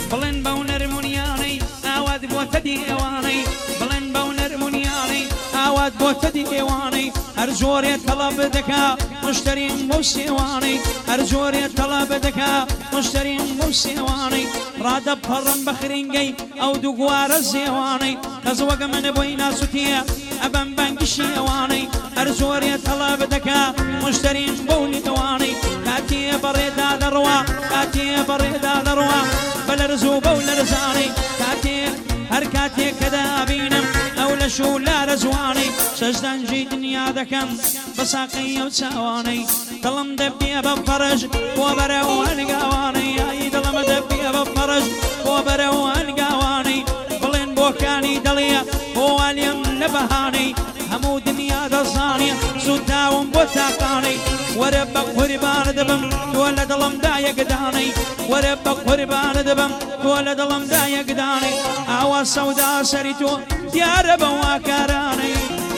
بڵێن بەو نەرمونیانەی ئاوات بۆتە دیێوانەی بڵێن بەو نەرمونیانەی ئاوات بۆتە دیێوانەی هەر جۆرێ تەڵەب دەکا مشتریم بەو سێوانەی هەر جۆرێ تەڵەب دەکا مشتریم بەو سێوانەی ڕادەپەڕن بە خرینگەی ئەو دوو گوارە زێوانەی کەس وەگە من بۆی ناسوتیە ئەبەم بەنگی شێوانەی هەر جۆرێ تەڵەب دەکا مشتریم بەو نیوانەی کاتێ بەڕێدا دەڕوا کاتێ بەڕێدا دەڕوا بە لەرز و بەو لەرزانەی کاتێ هەر کاتێک کە دابینم ئەو لە شو لارە جوانەی سەجدەنجی دنیا دەکەم بە ساقەی ئەو چاوانەی دڵم دەبێ بە فەرج بۆ بەرەو هەنگاوانەی یای دڵم دەبێ بە فەرج بۆ بەرەو هەنگاوانەی بڵێن بۆکانی دڵێ بۆ والیم لە بەهانەی هەموو دنیا دەزانێ سوتاوم بۆ تاقانەی وەرە بە قوربانە دەبم تۆ لە دڵمدا یەکدانەی وەرە بە قوربانە دەبم تۆ لە دڵمدا یەکدانەی ئاوا سەودا سەری تۆ دیارە بە واکارانەی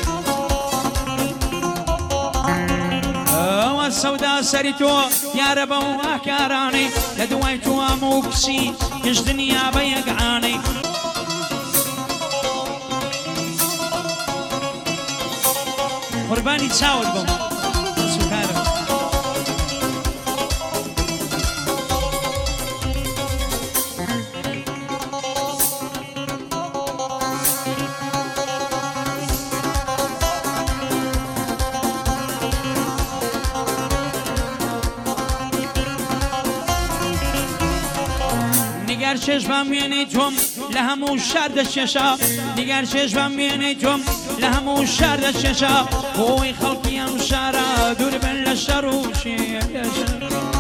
ئەوە سەودا سەری تۆ دیارە بە واکارانەی لە دوای تۆ هەموو کچی هیچ دنیا بە یەکعانەی قوربانی چاوت بم سوکارم نیگەر چێژبام وێنەی تۆم لە هەموو شار دەچێشا نیگەر چێژبام وێنەی تۆم لە هەموو شار دەچێشا بۆی خەڵکی ئەم شارە دوور بن لە شەڕ و شێشە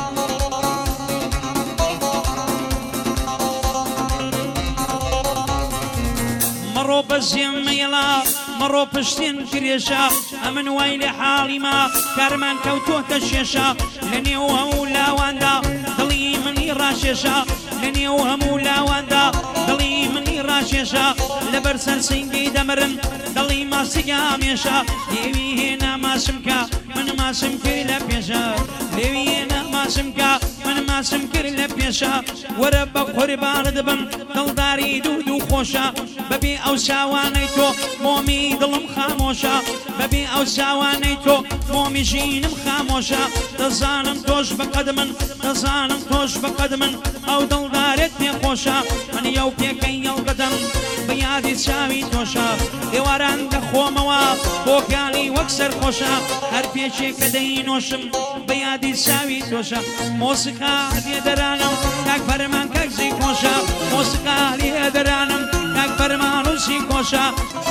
مەڕۆ بە زێمەیەڵا مەڕۆ پشتێن کرێشە ئەمن وای لێ حاڵی ما کارمان کەوتۆتە شێشە لە نێو هەموو لاواندا دڵی منی ڕاشێشە لە نێو هەموو لاواندا دڵی منی ڕاشێشە لەبەر سەرسنگی دەمرم دڵی ماسیگە هەمێشە لێوی هێنا ماسم کە من ماسم کرد لە پێشە لێوی هێنا ماسم کە من ماسم کرد لە پێشە وەرە بە قوربانە دەبم دڵداری دوو خۆشە بەبێ ئەو چاوانەی تۆ مۆمی دڵم خامۆشە بەبێ ئەو چاوانەی تۆ مۆمی ژینم خامۆشە دەزانم تۆش بەقەد من دەزانم تۆش بەقەد من ئەو دڵدارێت پێخۆشە من یەو پێکەی یەڵگەدەم بە یادی چاوی تۆشە دێواران دەخۆمەوە بۆکانی وەک سەرخۆشە هەر پێچێک کە دەینۆشم بە یادی چاوی تۆشە مۆسیقا لێدەرانم کاک فەرمان کەکزی خۆشە مۆسیقا لێدەرانم کاک فەرمان و سی خۆشە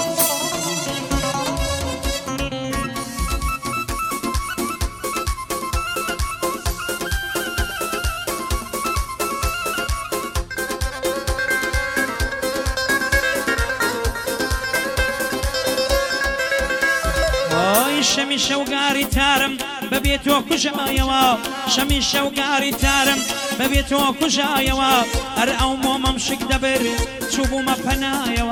شەمی شەوگاری تارم بەبێ تۆ کوژایەوە شەمی شەوگاری تارم بەبێ تۆ کوژایەوە هەر ئەو مۆمەم شک دەبر چوو بوومە پەنایەوە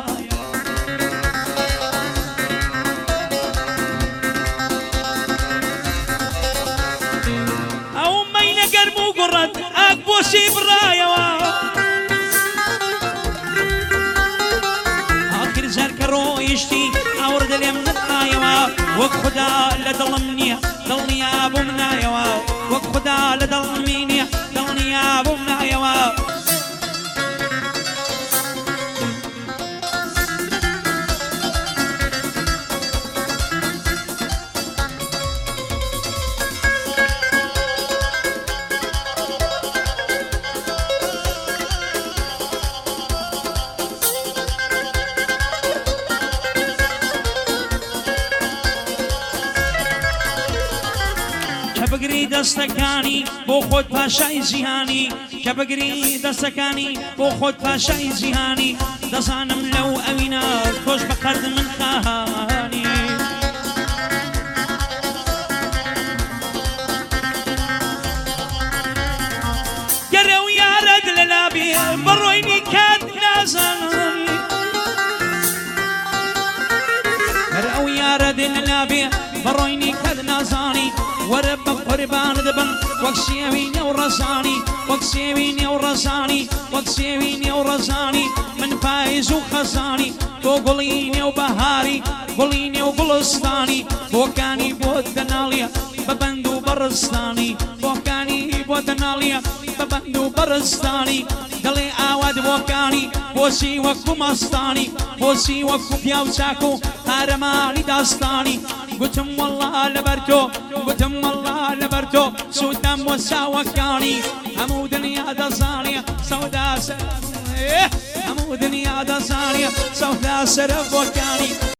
ئەو مەینە گەرم و گوڕەت ئاک بۆشی بڕایەوە ئاخر جار کە ڕۆیشتی ئاوردە لێم نەتایەوە وەک خوددا لە دڵم نییە دڵنیا بووم نایەوە وەک خوددا لە دڵمی نییە دڵنیا بووم نایەوە بگری دەستەکانی بۆ خۆت پاشای جیهانی کە بگری دەستەکانی بۆ خۆت پاشای جیهانی دەزانم لەو ئەوینە تۆش بە قەرد من خاهانی گەرە و یارەت لە لابێ بەڕۆینی کات نازانی گەرە و یارەت لە لابێ بەڕۆینی کات نازانی ورب قربان دبن وكسيويني ورزاني وكسيويني ورزاني وكسيويني ورزاني من فايز وخزاني بوغليني وبهاري قوليني وقلستاني بوكاني بودناليا ببندو برستاني بوكاني بودناليا ببندو برستاني دلي آواد بوكاني بوسي وكو مستاني بوسي وكو بيوساكو هارماني داستاني قلتم والله لبرتو قلتم والله لبرتو سودام وساوكاني همو دنيا دزانيا سودا همو دنيا دزانيا سودا سرف وكاني